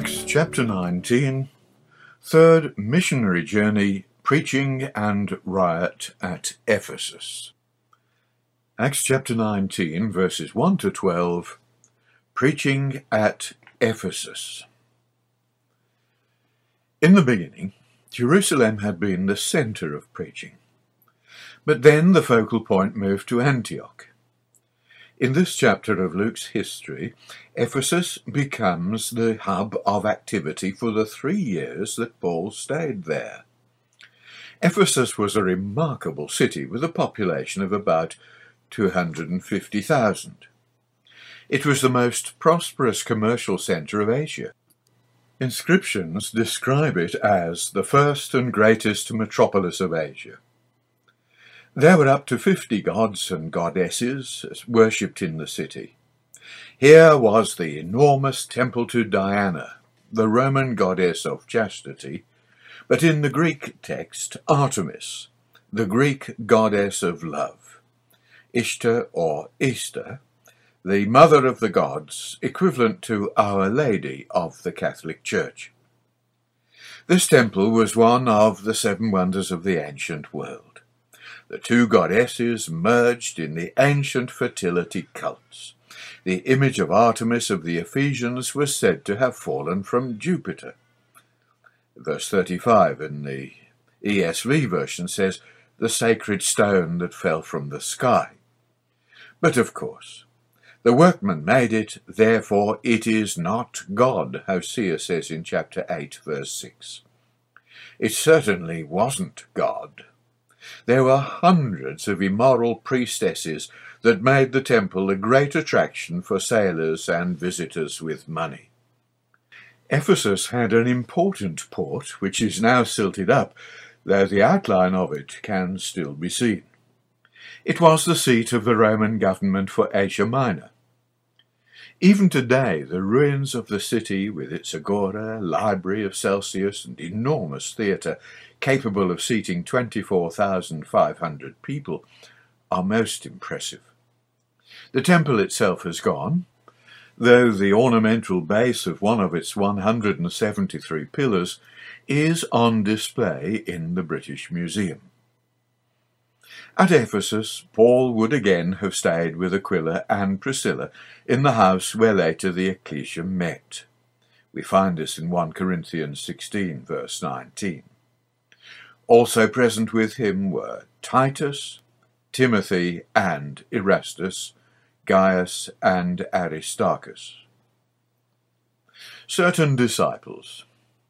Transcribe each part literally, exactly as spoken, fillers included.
Acts chapter nineteen, third missionary journey, preaching and riot at Ephesus. Acts chapter nineteen, verses one to twelve, preaching at Ephesus. In the beginning, Jerusalem had been the centre of preaching, but then the focal point moved to Antioch. In this chapter of Luke's history, Ephesus becomes the hub of activity for the three years that Paul stayed there. Ephesus was a remarkable city with a population of about two hundred fifty thousand. It was the most prosperous commercial centre of Asia. Inscriptions describe it as the first and greatest metropolis of Asia. There were up to fifty gods and goddesses worshipped in the city. Here was the enormous temple to Diana, the Roman goddess of chastity, but in the Greek text, Artemis, the Greek goddess of love. Ishtar or Easter, the mother of the gods, equivalent to Our Lady of the Catholic Church. This temple was one of the seven wonders of the ancient world. The two goddesses merged in the ancient fertility cults. The image of Artemis of the Ephesians was said to have fallen from Jupiter. Verse thirty-five in the E S V version says, the sacred stone that fell from the sky. But of course, the workman made it, therefore it is not God, Hosea says in chapter eight, verse six. It certainly wasn't God. There were hundreds of immoral priestesses that made the temple a great attraction for sailors and visitors with money. Ephesus had an important port, which is now silted up, though the outline of it can still be seen. It was the seat of the Roman government for Asia Minor. Even today, the ruins of the city, with its agora, library of Celsius, and enormous theatre, capable of seating twenty-four thousand five hundred people, are most impressive. The temple itself has gone, though the ornamental base of one of its one hundred seventy-three pillars is on display in the British Museum. At Ephesus, Paul would again have stayed with Aquila and Priscilla in the house where later the ecclesia met. We find this in First Corinthians sixteen, verse nineteen. Also present with him were Titus, Timothy, and Erastus, Gaius, and Aristarchus. Certain disciples.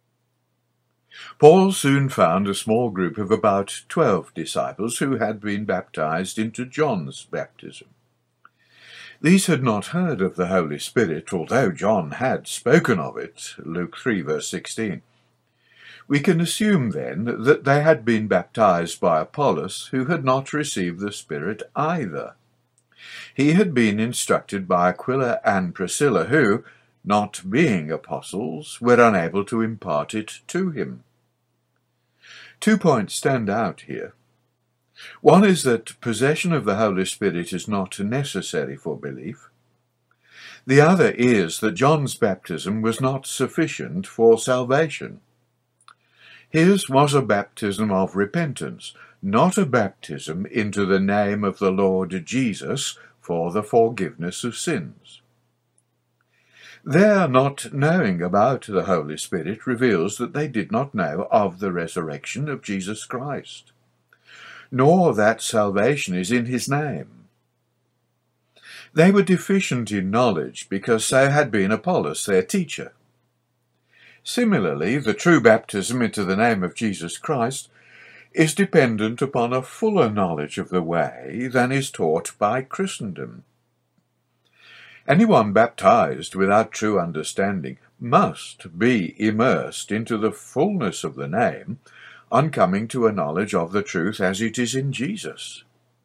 Paul soon found a small group of about twelve disciples who had been baptized into John's baptism. These had not heard of the Holy Spirit, although John had spoken of it, Luke three, verse sixteen. We can assume, then, that they had been baptized by Apollos, who had not received the Spirit either. He had been instructed by Aquila and Priscilla, who, not being apostles, were unable to impart it to him. Two points stand out here. One is that possession of the Holy Spirit is not necessary for belief. The other is that John's baptism was not sufficient for salvation. His was a baptism of repentance, not a baptism into the name of the Lord Jesus for the forgiveness of sins. Their not knowing about the Holy Spirit reveals that they did not know of the resurrection of Jesus Christ, nor that salvation is in his name. They were deficient in knowledge because so had been Apollos, their teacher. Similarly, the true baptism into the name of Jesus Christ is dependent upon a fuller knowledge of the way than is taught by Christendom. Anyone baptized without true understanding must be immersed into the fullness of the name on coming to a knowledge of the truth as it is in Jesus.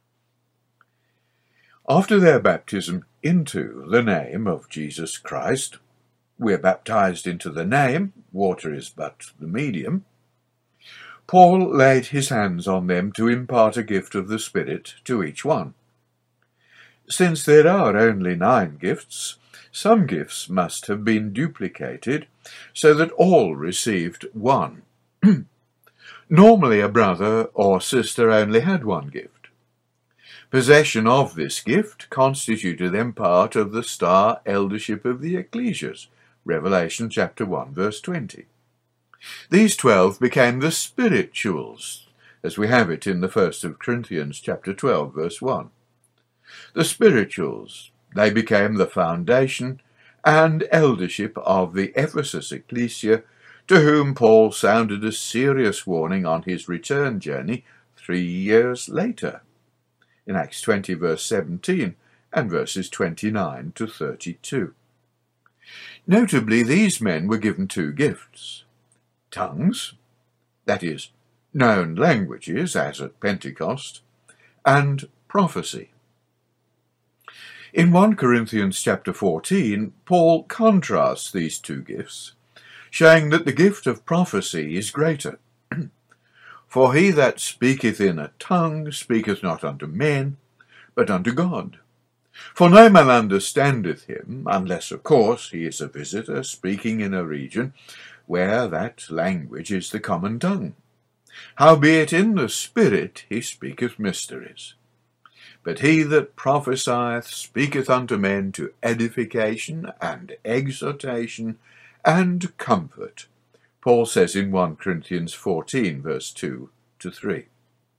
After their baptism into the name of Jesus Christ, we are baptized into the name, water is but the medium, Paul laid his hands on them to impart a gift of the Spirit to each one. Since there are only nine gifts, some gifts must have been duplicated so that all received one. Normally a brother or sister only had one gift. Possession of this gift constituted them part of the star eldership of the ecclesias, Revelation chapter one, verse twenty. These twelve became the spirituals, as we have it in the first of Corinthians chapter twelve, verse one. The spirituals, they became the foundation and eldership of the Ephesus ecclesia, to whom Paul sounded a serious warning on his return journey three years later, in Acts twenty, verse seventeen, and verses twenty-nine to thirty-two. Notably, these men were given two gifts: tongues, that is, known languages, as at Pentecost, and prophecy. In First Corinthians chapter fourteen, Paul contrasts these two gifts, showing that the gift of prophecy is greater. For he that speaketh in a tongue speaketh not unto men, but unto God. For no man understandeth him, unless, of course, he is a visitor speaking in a region where that language is the common tongue. Howbeit in the Spirit he speaketh mysteries. But he that prophesieth speaketh unto men to edification and exhortation and comfort, Paul says in First Corinthians fourteen, verse two to three.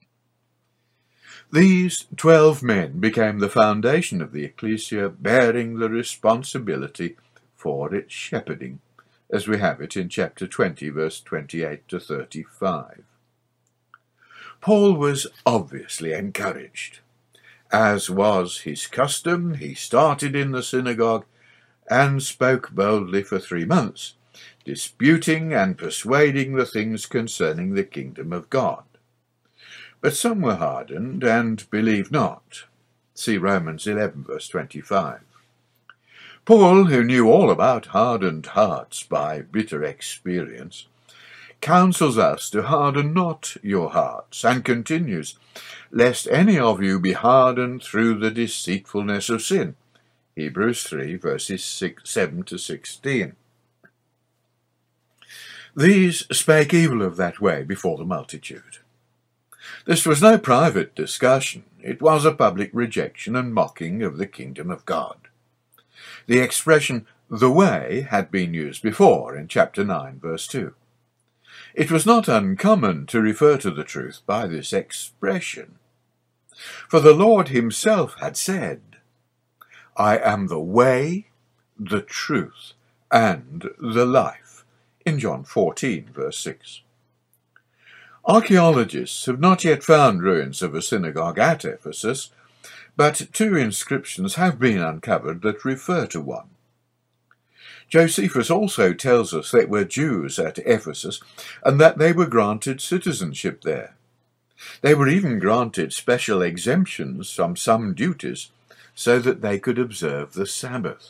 These twelve men became the foundation of the ecclesia, bearing the responsibility for its shepherding, as we have it in chapter twenty, verse twenty-eight to thirty-five. Paul was obviously encouraged. As was his custom, he started in the synagogue and spoke boldly for three months, disputing and persuading the things concerning the kingdom of God. But some were hardened and believed not. See Romans eleven, verse twenty-five. Paul, who knew all about hardened hearts by bitter experience, counsels us to harden not your hearts, and continues, lest any of you be hardened through the deceitfulness of sin. Hebrews three, verses six, seven to sixteen. These spake evil of that way before the multitude. This was no private discussion, it was a public rejection and mocking of the kingdom of God. The expression, the way, had been used before in chapter nine, verse two. It was not uncommon to refer to the truth by this expression. For the Lord himself had said, I am the way, the truth, and the life, in John fourteen, verse six. Archaeologists have not yet found ruins of a synagogue at Ephesus, but two inscriptions have been uncovered that refer to one. Josephus also tells us there were Jews at Ephesus, and that they were granted citizenship there. They were even granted special exemptions from some duties, so that they could observe the Sabbath.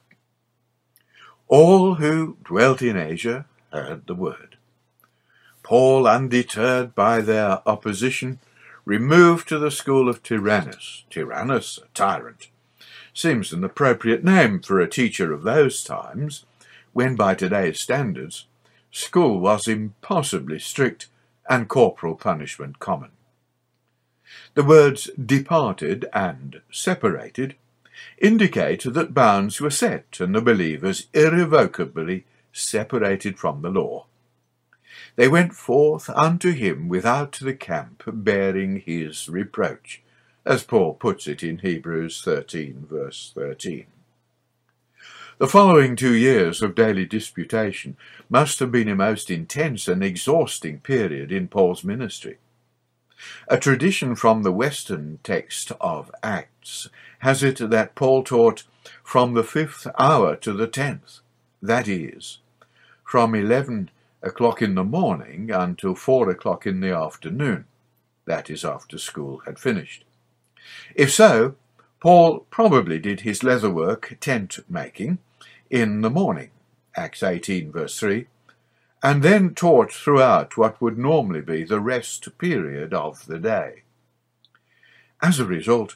All who dwelt in Asia heard the word. Paul, undeterred by their opposition, removed to the school of Tyrannus. Tyrannus, a tyrant, seems an appropriate name for a teacher of those times, when by today's standards, school was impossibly strict and corporal punishment common. The words departed and separated indicate that bounds were set and the believers irrevocably separated from the law. They went forth unto him without the camp, bearing his reproach, as Paul puts it in Hebrews thirteen, verse thirteen. The following two years of daily disputation must have been a most intense and exhausting period in Paul's ministry. A tradition from the Western text of Acts has it that Paul taught from the fifth hour to the tenth, that is, from eleven o'clock in the morning until four o'clock in the afternoon, that is, after school had finished. If so, Paul probably did his leatherwork tent-making in the morning, Acts eighteen, verse three, and then taught throughout what would normally be the rest period of the day. As a result,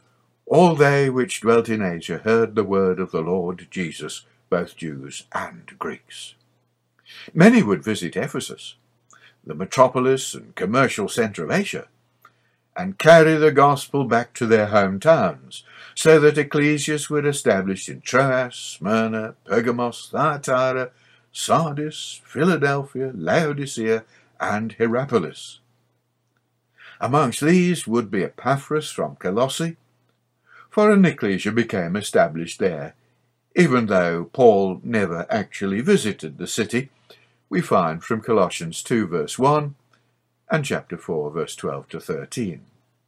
all they which dwelt in Asia heard the word of the Lord Jesus, both Jews and Greeks. Many would visit Ephesus, the metropolis and commercial centre of Asia, and carry the gospel back to their hometowns, so that ecclesias were established in Troas, Smyrna, Pergamos, Thyatira, Sardis, Philadelphia, Laodicea, and Hierapolis. Amongst these would be Epaphras from Colossae, for an ecclesia became established there, even though Paul never actually visited the city, we find from Colossians two verse one and chapter four verse twelve to thirteen.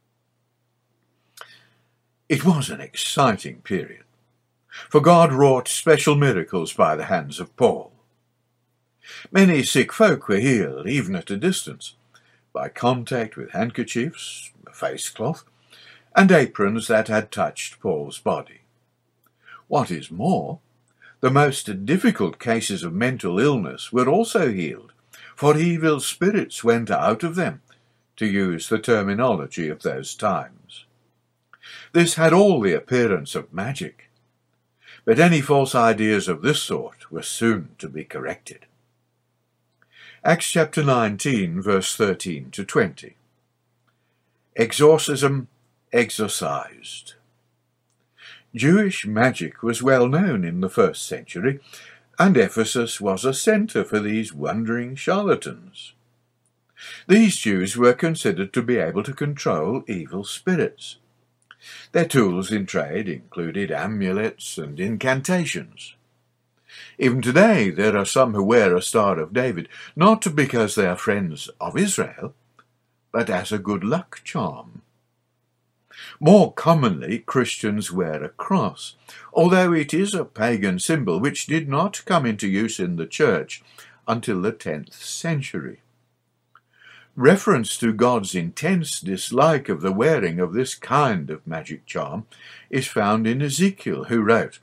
It was an exciting period, for God wrought special miracles by the hands of Paul. Many sick folk were healed, even at a distance, by contact with handkerchiefs, a face cloth, and aprons that had touched Paul's body. What is more, the most difficult cases of mental illness were also healed, for evil spirits went out of them, to use the terminology of those times. This had all the appearance of magic, but any false ideas of this sort were soon to be corrected. Acts chapter nineteen, verse thirteen to twenty. Exorcism exorcised. Jewish magic was well known in the first century, and Ephesus was a centre for these wandering charlatans. These Jews were considered to be able to control evil spirits. Their tools in trade included amulets and incantations. Even today there are some who wear a Star of David, not because they are friends of Israel, but as a good luck charm. More commonly, Christians wear a cross, although it is a pagan symbol which did not come into use in the Church until the tenth century. Reference to God's intense dislike of the wearing of this kind of magic charm is found in Ezekiel, who wrote,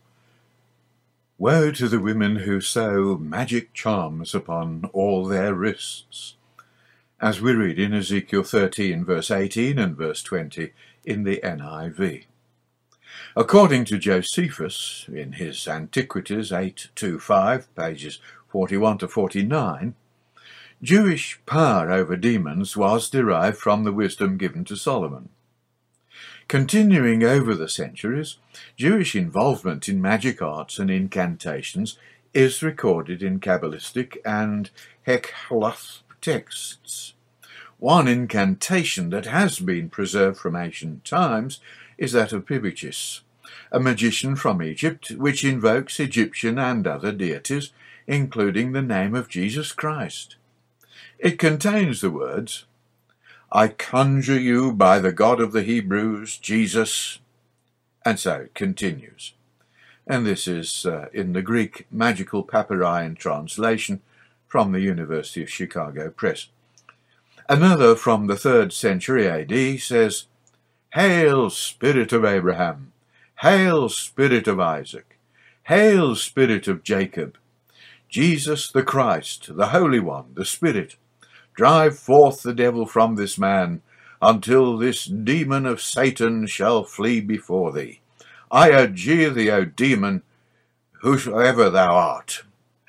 "Woe to the women who sew magic charms upon all their wrists," as we read in Ezekiel thirteen, verse eighteen and verse twenty in the N I V. According to Josephus, in his Antiquities eight twenty-five, pages forty-one to forty-nine, Jewish power over demons was derived from the wisdom given to Solomon. Continuing over the centuries, Jewish involvement in magic arts and incantations is recorded in Kabbalistic and Hekhlath texts. One incantation that has been preserved from ancient times is that of Pibichis, a magician from Egypt, which invokes Egyptian and other deities, including the name of Jesus Christ. It contains the words, "I conjure you by the God of the Hebrews, Jesus," and so it continues. And this is uh, in the Greek Magical Papyri translation from the University of Chicago Press. Another from the third century A D says, "Hail, Spirit of Abraham! Hail, Spirit of Isaac! Hail, Spirit of Jacob! Jesus the Christ, the Holy One, the Spirit, drive forth the devil from this man, until this demon of Satan shall flee before thee. I adjure thee, O demon, whosoever thou art."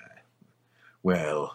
Well,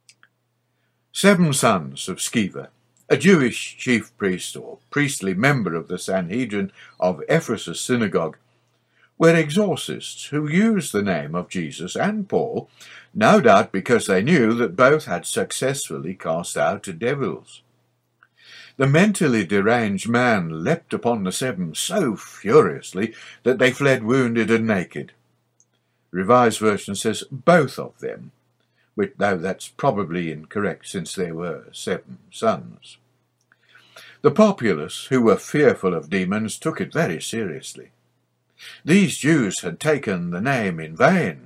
seven sons of Sceva, a Jewish chief priest or priestly member of the Sanhedrin of Ephesus synagogue, were exorcists who used the name of Jesus and Paul, no doubt because they knew that both had successfully cast out devils. The mentally deranged man leapt upon the seven so furiously that they fled wounded and naked. Revised Version says both of them, which, though that's probably incorrect since there were seven sons. The populace, who were fearful of demons, took it very seriously. These Jews had taken the name in vain.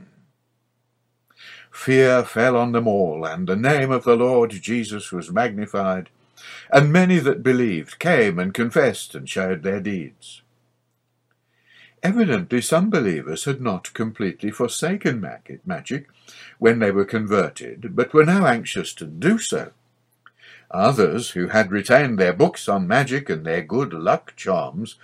Fear fell on them all, and the name of the Lord Jesus was magnified, and many that believed came and confessed and showed their deeds. Evidently some believers had not completely forsaken magic when they were converted, but were now anxious to do so. Others, who had retained their books on magic and their good luck charms,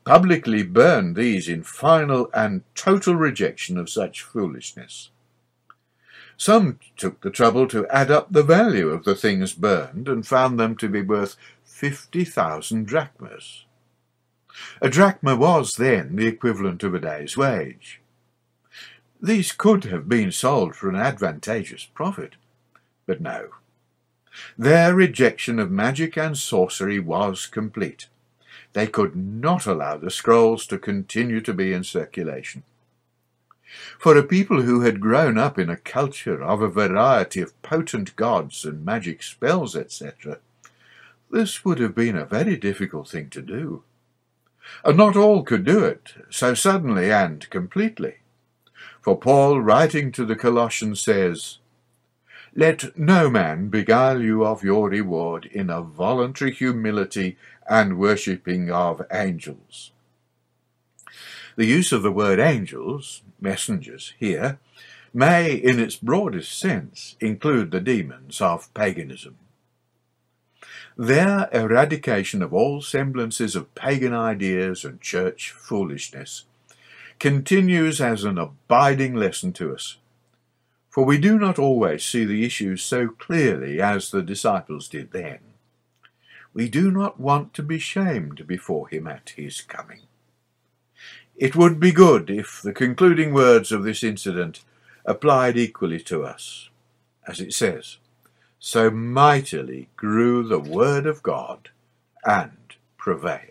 publicly burned these in final and total rejection of such foolishness. Some took the trouble to add up the value of the things burned and found them to be worth fifty thousand drachmas. A drachma was then the equivalent of a day's wage. These could have been sold for an advantageous profit, but no. Their rejection of magic and sorcery was complete. They could not allow the scrolls to continue to be in circulation. For a people who had grown up in a culture of a variety of potent gods and magic spells, et cetera, this would have been a very difficult thing to do. And not all could do it so suddenly and completely. For Paul, writing to the Colossians, says, "Let no man beguile you of your reward in a voluntary humility and worshipping of angels." The use of the word angels, messengers, here, may, in its broadest sense, include the demons of paganism. Their eradication of all semblances of pagan ideas and church foolishness continues as an abiding lesson to us, for we do not always see the issues so clearly as the disciples did then. We do not want to be shamed before him at his coming. It would be good if the concluding words of this incident applied equally to us, as it says, "So mightily grew the word of God and prevailed."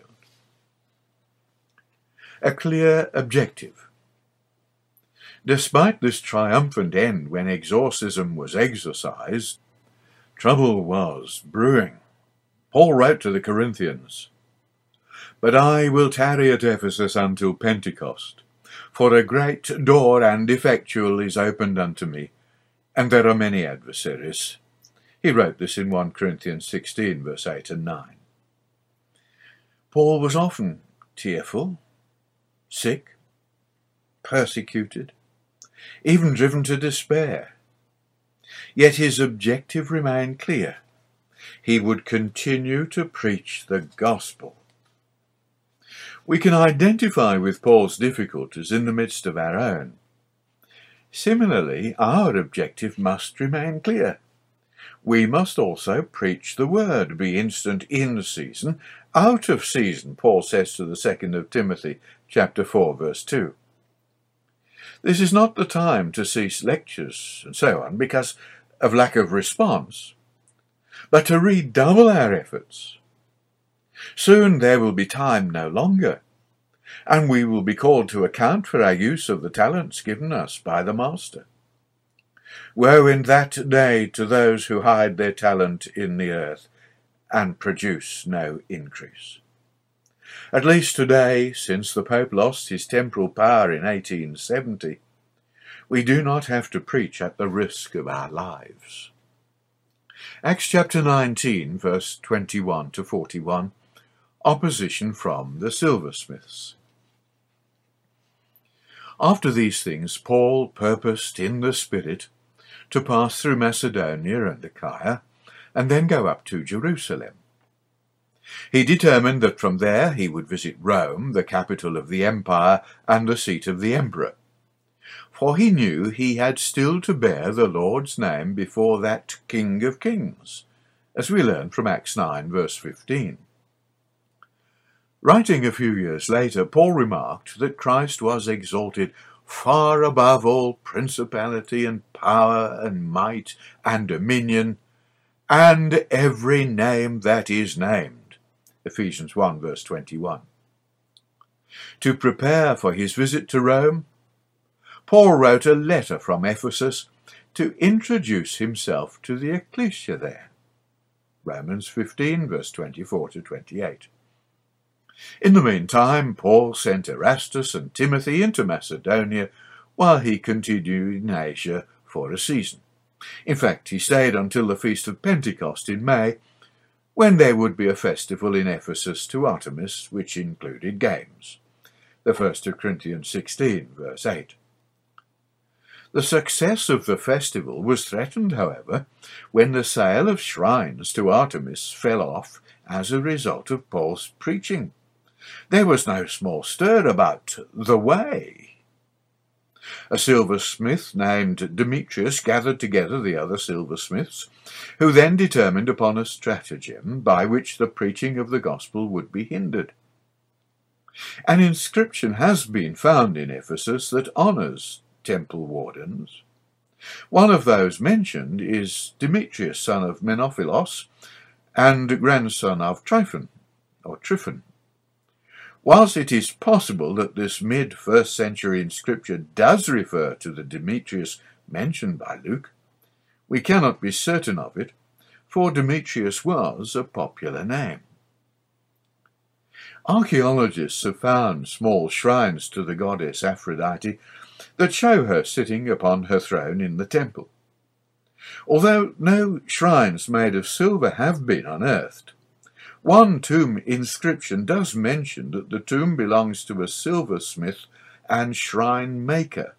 A clear objective. Despite this triumphant end when exorcism was exorcised, trouble was brewing. Paul wrote to the Corinthians, "But I will tarry at Ephesus until Pentecost, for a great door and effectual is opened unto me, and there are many adversaries." He wrote this in First Corinthians sixteen, verse eight and nine. Paul was often tearful, sick, persecuted, even driven to despair. Yet his objective remained clear. He would continue to preach the gospel. We can identify with Paul's difficulties in the midst of our own. Similarly, our objective must remain clear. We must also preach the word, be instant in season, out of season, Paul says to the second of Timothy, chapter four, verse two. This is not the time to cease lectures and so on because of lack of response, but to redouble our efforts. Soon there will be time no longer, and we will be called to account for our use of the talents given us by the Master. Woe in that day to those who hide their talent in the earth and produce no increase. At least today, since the Pope lost his temporal power in eighteen seventy, we do not have to preach at the risk of our lives. Acts chapter nineteen, verse twenty-one to forty-one, opposition from the silversmiths. After these things, Paul purposed in the Spirit to pass through Macedonia and Achaia, and then go up to Jerusalem. He determined that from there he would visit Rome, the capital of the empire and the seat of the emperor, for he knew he had still to bear the Lord's name before that King of Kings, as we learn from Acts nine, verse fifteen. Writing a few years later, Paul remarked that Christ was exalted far above all principality and power and might and dominion, and every name that is named. Ephesians one, verse twenty-one. To prepare for his visit to Rome, Paul wrote a letter from Ephesus to introduce himself to the ecclesia there. Romans fifteen, verse twenty-four to twenty-eight. In the meantime, Paul sent Erastus and Timothy into Macedonia while he continued in Asia for a season. In fact, he stayed until the Feast of Pentecost in May, when there would be a festival in Ephesus to Artemis, which included games. The First of Corinthians sixteen, verse eight. The success of the festival was threatened, however, when the sale of shrines to Artemis fell off as a result of Paul's preaching. There was no small stir about the way. A silversmith named Demetrius gathered together the other silversmiths, who then determined upon a stratagem by which the preaching of the gospel would be hindered. An inscription has been found in Ephesus that honours temple wardens. One of those mentioned is Demetrius, son of Menophilos, and grandson of Tryphon, or Tryphon. Whilst it is possible that this mid-first century inscription does refer to the Demetrius mentioned by Luke, we cannot be certain of it, for Demetrius was a popular name. Archaeologists have found small shrines to the goddess Aphrodite that show her sitting upon her throne in the temple. Although no shrines made of silver have been unearthed, one tomb inscription does mention that the tomb belongs to a silversmith and shrine maker.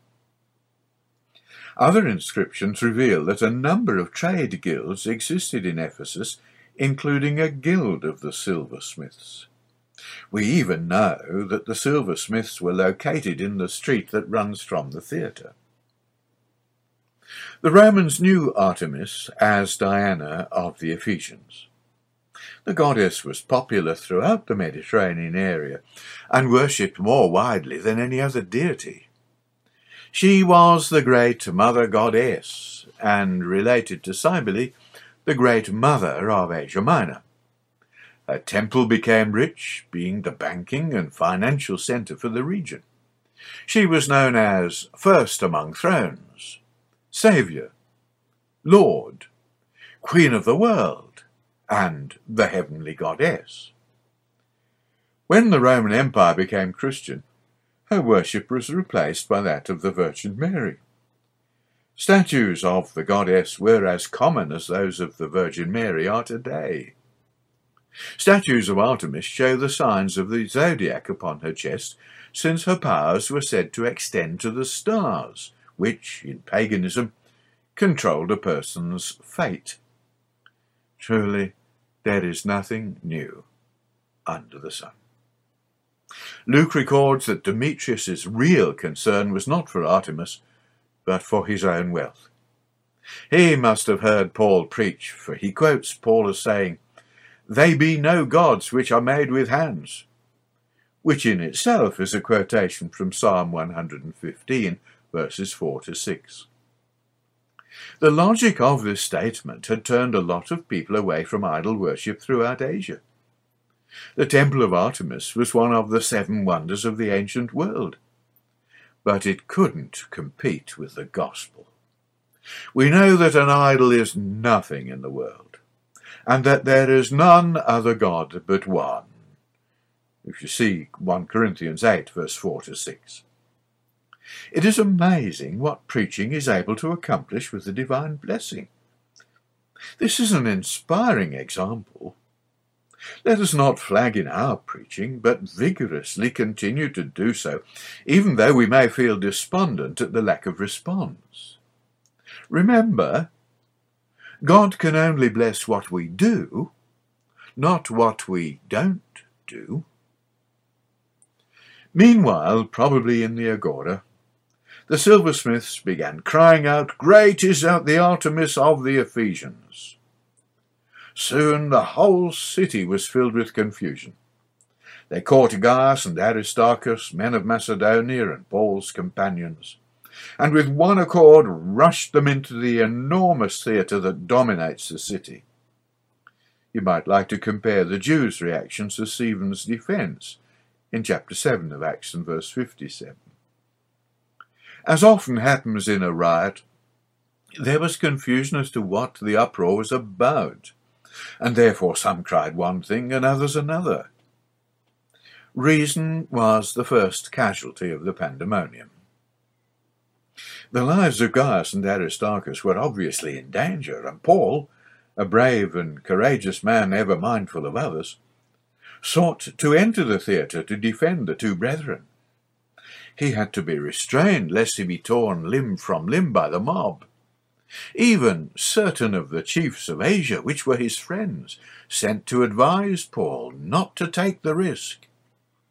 Other inscriptions reveal that a number of trade guilds existed in Ephesus, including a guild of the silversmiths. We even know that the silversmiths were located in the street that runs from the theatre. The Romans knew Artemis as Diana of the Ephesians. The goddess was popular throughout the Mediterranean area and worshipped more widely than any other deity. She was the great mother goddess and related to Cybele, the great mother of Asia Minor. Her temple became rich, being the banking and financial centre for the region. She was known as First Among Thrones, Saviour, Lord, Queen of the World, and the Heavenly Goddess. When the Roman Empire became Christian, her worship was replaced by that of the Virgin Mary. Statues of the goddess were as common as those of the Virgin Mary are today. Statues of Artemis show the signs of the zodiac upon her chest, since her powers were said to extend to the stars, which, in paganism, controlled a person's fate. Truly, there is nothing new under the sun. Luke records that Demetrius's real concern was not for Artemis, but for his own wealth. He must have heard Paul preach, for he quotes Paul as saying, "They be no gods which are made with hands," which in itself is a quotation from Psalm one hundred fifteen, verses four to six. The logic of this statement had turned a lot of people away from idol worship throughout Asia. The Temple of Artemis was one of the seven wonders of the ancient world, but it couldn't compete with the gospel. We know that an idol is nothing in the world, and that there is none other God but one, if you see First Corinthians eight, verse four to six. It is amazing what preaching is able to accomplish with the divine blessing. This is an inspiring example. Let us not flag in our preaching, but vigorously continue to do so, even though we may feel despondent at the lack of response. Remember, God can only bless what we do, not what we don't do. Meanwhile, probably in the Agora, the silversmiths began crying out, "Great is the Artemis of the Ephesians." Soon the whole city was filled with confusion. They caught Gaius and Aristarchus, men of Macedonia and Paul's companions, and with one accord rushed them into the enormous theatre that dominates the city. You might like to compare the Jews' reactions to Stephen's defence in chapter seven of Acts and verse fifty-seven. As often happens in a riot, there was confusion as to what the uproar was about, and therefore some cried one thing and others another. Reason was the first casualty of the pandemonium. The lives of Gaius and Aristarchus were obviously in danger, and Paul, a brave and courageous man ever mindful of others, sought to enter the theatre to defend the two brethren. He had to be restrained lest he be torn limb from limb by the mob. Even certain of the chiefs of Asia, which were his friends, sent to advise Paul not to take the risk.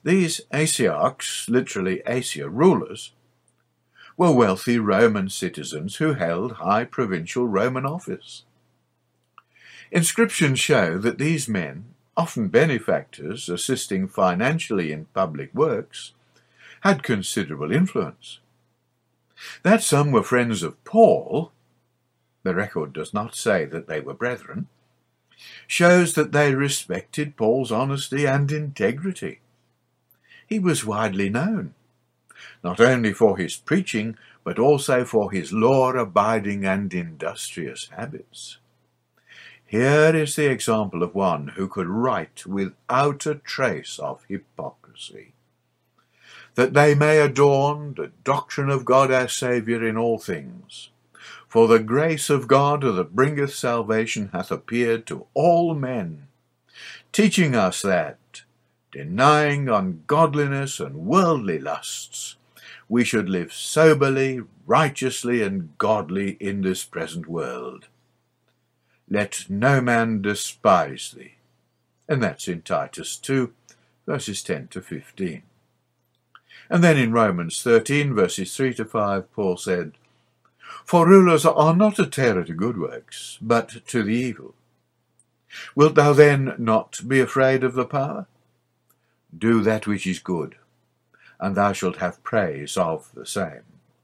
These Asiarchs, literally Asia rulers, were wealthy Roman citizens who held high provincial Roman office. Inscriptions show that these men, often benefactors assisting financially in public works, had considerable influence. That some were friends of Paul, the record does not say that they were brethren, shows that they respected Paul's honesty and integrity. He was widely known, not only for his preaching, but also for his law-abiding and industrious habits. Here is the example of one who could write without a trace of hypocrisy, that they may adorn the doctrine of God our Saviour in all things. For the grace of God that bringeth salvation hath appeared to all men, teaching us that, denying ungodliness and worldly lusts, we should live soberly, righteously, and godly in this present world. Let no man despise thee. And that's in Titus two, verses ten to fifteen. And then in Romans thirteen, verses three to five, Paul said, For rulers are not a terror to good works, but to the evil. Wilt thou then not be afraid of the power? Do that which is good, and thou shalt have praise of the same.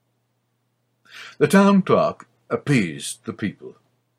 The town clerk appeased the people.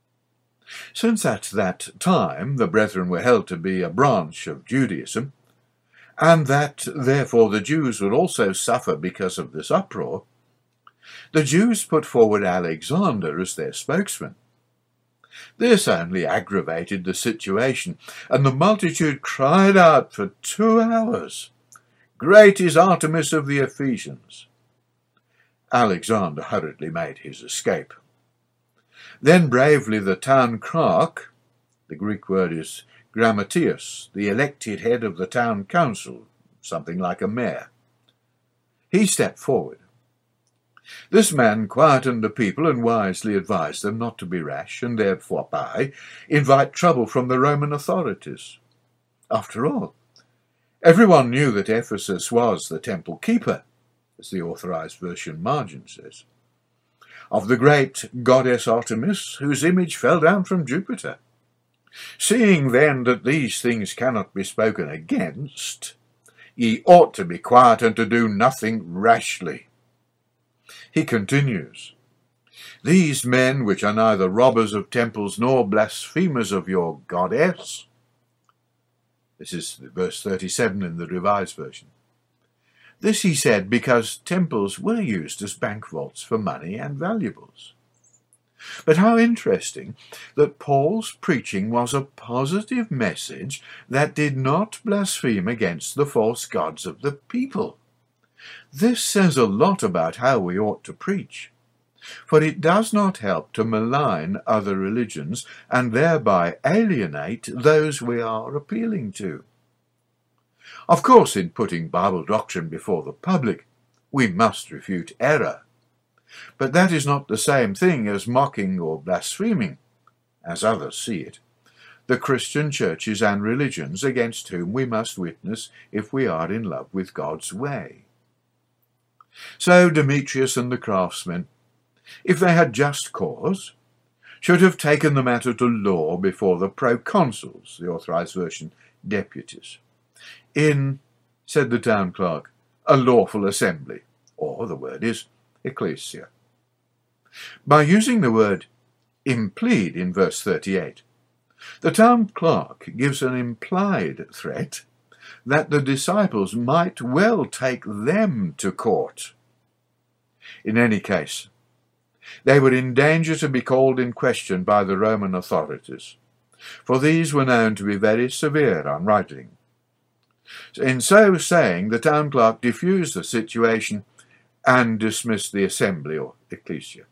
Since at that time the brethren were held to be a branch of Judaism, and that therefore the Jews would also suffer because of this uproar, the Jews put forward Alexander as their spokesman. This only aggravated the situation, and the multitude cried out for two hours, Great is Artemis of the Ephesians. Alexander hurriedly made his escape. Then bravely the town clerk, the Greek word is Grammateus, the elected head of the town council, something like a mayor, he stepped forward. This man quietened the people and wisely advised them not to be rash and thereby invite trouble from the Roman authorities. After all, everyone knew that Ephesus was the temple keeper, as the Authorized Version margin says, of the great goddess Artemis, whose image fell down from Jupiter. Seeing then that these things cannot be spoken against, ye ought to be quiet and to do nothing rashly. He continues, These men, which are neither robbers of temples nor blasphemers of your goddess, this is verse thirty-seven in the Revised Version. This he said because temples were used as bank vaults for money and valuables. But how interesting that Paul's preaching was a positive message that did not blaspheme against the false gods of the people. This says a lot about how we ought to preach, for it does not help to malign other religions and thereby alienate those we are appealing to. Of course, in putting Bible doctrine before the public, we must refute error. But that is not the same thing as mocking or blaspheming, as others see it, the Christian churches and religions against whom we must witness if we are in love with God's way. So Demetrius and the craftsmen, if they had just cause, should have taken the matter to law before the proconsuls, the Authorized Version, deputies, in, said the town clerk, a lawful assembly, or the word is ecclesia. By using the word implead in verse thirty-eight, the town clerk gives an implied threat that the disciples might well take them to court. In any case, they were in danger to be called in question by the Roman authorities, for these were known to be very severe on writing. In so saying, the town clerk diffused the situation and dismissed the assembly or ecclesia.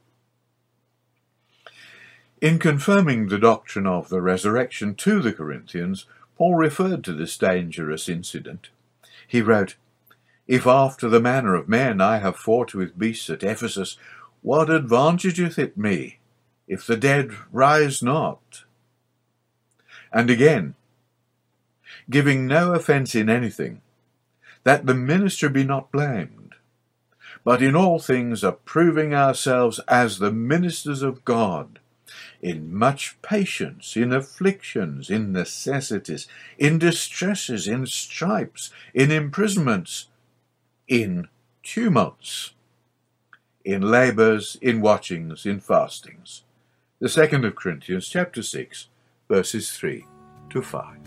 In confirming the doctrine of the resurrection to the Corinthians, Paul referred to this dangerous incident. He wrote, If after the manner of men I have fought with beasts at Ephesus, what advantageth it me, if the dead rise not? And again, giving no offence in anything, that the minister be not blamed, but in all things approving ourselves as the ministers of God, in much patience, in afflictions, in necessities, in distresses, in stripes, in imprisonments, in tumults, in labours, in watchings, in fastings. The second of Corinthians chapter six, verses three to five.